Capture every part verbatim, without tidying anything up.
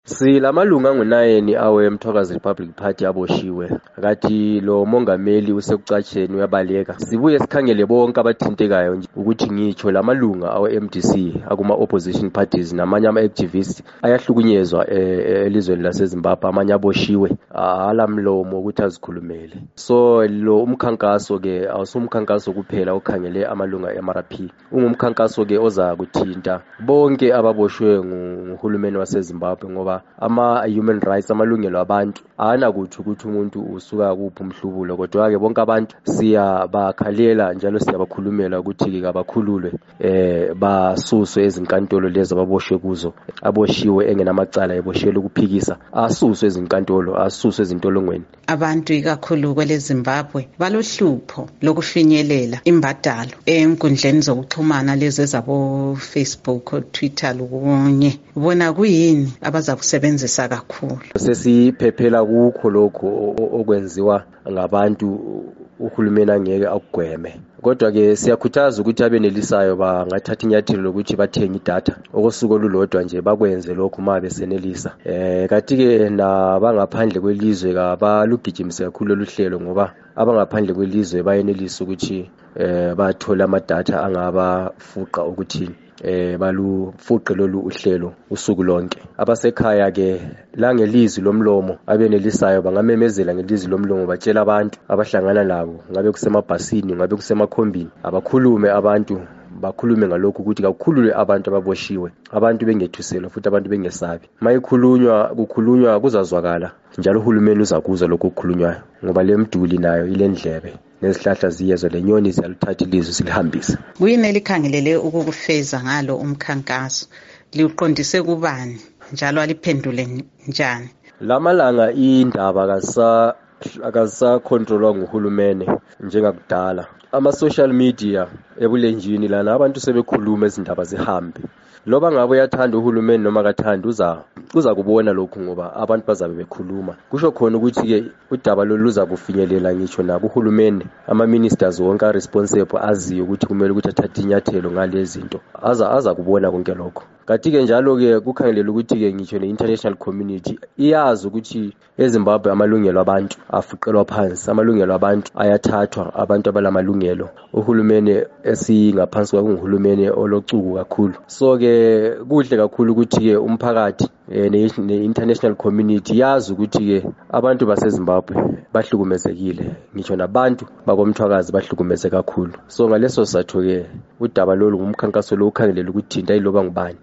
Silamalunga angu-nine aweMthwakazi Republic Party aboshiwe, kanti lo mongameli usekucatsheni uyabaleka. Sibuye sikhangele bonke abathintekayo nje ukuthi ngitsho lamalunga awe-M D C akuma-opposition parties namanye ama-activists ayahlukunyezwa elizweni laseZimbabwe, amanye aboshiwe alamlomo ukuthi azikhulumele. So lo umkhankaso ke awusumkhankaso kuphela okhangele amalunga e-M R P, ungumkhankaso ke oza kuthinta bonke ababoshwe nguhulumeni waseZimbabwe ngoba ama-human rights, amalungelo abantu awanakuthi ukuthi umuntu usuka kuphi umhlubulo, kodwa-ke bonke abantu siyabakhalela njalo siyabakhulumela ukuthi-ke kabakhululwe eh basuswe ezinkantolo lezi ababoshwe kuzo, aboshiwe engenamacala eboshelwe ukuphikisa asuswe ezinkantolo, asuswe ezintolongweni. Abantu ikakhulu kwele Zimbabwe balohlupho lokufinyelela imbadalo enkundleni zokuxhumana lezi zabo Facebook, Twitter lokunye. Bona kuyini abaza kusebenzisa kakhulu? Sesiphephela kukho lokho okwenziwa ngabantu uhulumeni angeke akugweme. Kodwa ke siyakhuthaza ukuthi abenelisayo bangathatha inyathelo lokuthi bathenge idatha okosuku olulodwa nje bakwenze lokho uma besenelisa. Eh kanti ke nabangaphandle kwelizwe kabalugijimise kakhulu oluhlelo ngoba abangaphandle kwelizwe bayenelisa ukuthi eh bathola amadatha angabafuqa ukuthi eh balufuqe lolu uhlelo usuku lonke. Abasekhaya ke la ngelizwi lomlomo abenelisayo bangamemezela ngelizwi lomlomo batshela abantu abahlangana labo, ngabe kusemabhasini, ngabe kusemakhombini, abakhulume abantu, bakhulume ngalokho ukuthi kakhululwe abantu ababoshiwe, abantu bengethuselwa futhi abantu bengesabi. Mayikhulunywa kukhulunywa kuzazwakala njalo uhulumeni uzakuzwa lokho okukhulunywayo ngoba lemduli nayo ilendlebe, nezihlahla ziyezwa, lenyoni ziyaluthatha ilizwi silihambisa. Kuyini elikhangelele ukukufeza ngalo umkhankaso? Liqondise kubani njalo aliphendule njani? Lamalanga indaba akasa akasa controlwa nguhulumeni njengakudala. Ama social media ebulenjini lana abantu sebekhuluma izindaba zihambe. Loba ngabe uyathanda uhulumeni noma akathanda uza uza kubona lokho ngoba abantu bazabe bekhuluma. Kusho khona ukuthi ke udaba lolu luza kufinyelela ngisho na kuhulumeni, ama ministers wonke a responsible aziyo ukuthi kumele ukuthi athathe inyathelo ngalezi zinto. Aza aza kubona konke lokho. Kanti ke njalo ke kukhangelela ukuthi ke ngisho ne-international community iyazi ukuthi eZimbabwe amalungelo abantu afuqelwa phansi, amalungelo abantu ayathathwa, abantu abalamalungelo. Uhulumeni esingaphansi kwakunguhulumeni olocuku kakhulu. So ke kuhle kakhulu ukuthi ke umphakathi ne-international community yazi ukuthi ke abantu baseZimbabwe bahlukumezekile, ngisho nabantu bakoMthwakazi bahlukumeze kakhulu. So ngaleso satho ke udaba lolu ngumkhankaso lo ukhangelela ukuthinta iloba ngubani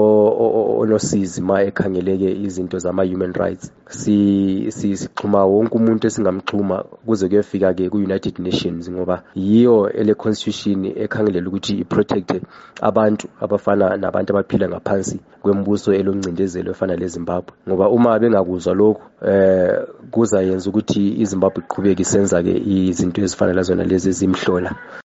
onosizi ma ekhangeleke izinto zama human rights. Si sixhuma wonke umuntu esingamxhuma kuze kuyefika ke ku-United Nations ngoba yiyo ele constitution ekhangelela ukuthi iprotect abantu abafana nabantu abaphila ngaphansi kwembuso elongcindezelo efana leZimbabwe, ngoba uma bengakuzwa lokho eh kuza yenza ukuthi iZimbabwe iqhubeke isenza ke izinto ezifana lazona lezi ezimhlola.